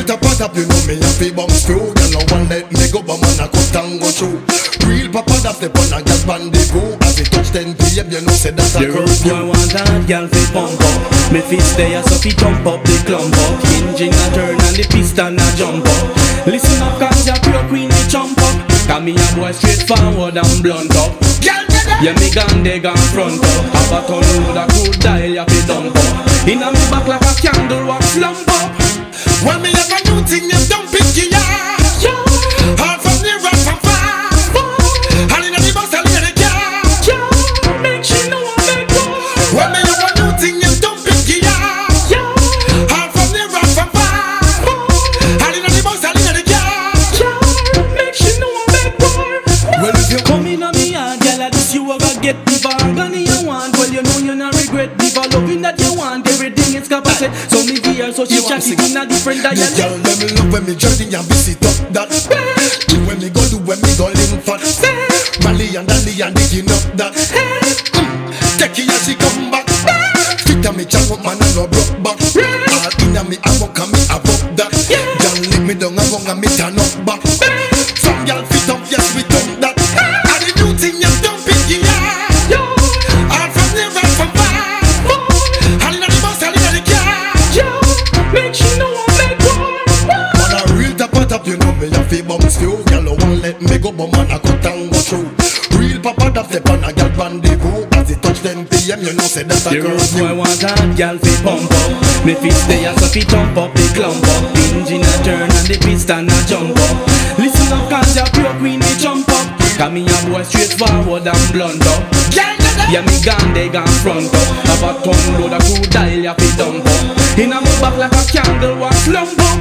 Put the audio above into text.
top pot up, you know me a fi bounce through. Girl, no one let me go, but man I cut and go through. Real papa that step on a girl bandego. As it touch 10 p.m, you know say that's a curfew. The road boy want that girl fi pump up. Me fist there so fi jump up the clump up. Engine a turn and the piston a jump up. Listen up cause your pure queen we jump up. Cause me a boy straight forward and blunt up. Yeah, me gun they gun front up. Have a ton load a crude dial ya fi dump up. Inna me back like a candle wax lump up. When me have a new thing, you don't pick it up. Hard from near and from far. All inna the bus, all inna the car. Make she know I make one. When me have a new thing, you don't pick it up. Hard from near and from far. All inna the bus, all inna the car. Make she know I make one. Well, if you come in on me yard, girl, I this you ever get the bargain you want. Well, you know you not regret the loving that you want. Everything is capacity. So me dear, so she chat it in a different dialect. Girl, let me love when me journey and visit up that. Do when me go, do when me go link fat. Rally and dally and digging up that. Take it as she come back. Fit a me chop up man and no broke back. All inna me I walk and me above that. Girl, lick me down and wrong and me turn up back. Some girl fit up, yes we done that. And the new thing you don't pick it up. All from near and from far. All inna the bus, all inna the car. Make she know I make one. Man a real top top, you know me a fi bounce few. Girl no one let me go, but man a cut and go through. Real papa that step on a girl bandego. As it touch 10 p.m, you know say that's a the road curfew. boy want that girl fi pump up. Me fist there so fi jump up the clump up. Engine a turn and the piston a jump up. Listen up cause your pure queen we jump up. Cause me a boy straight forward and blunt up. Yeah, me gun they gun front up. Have a ton load of crude dial ya fi dump up. Inna me back like a candle wax lump up.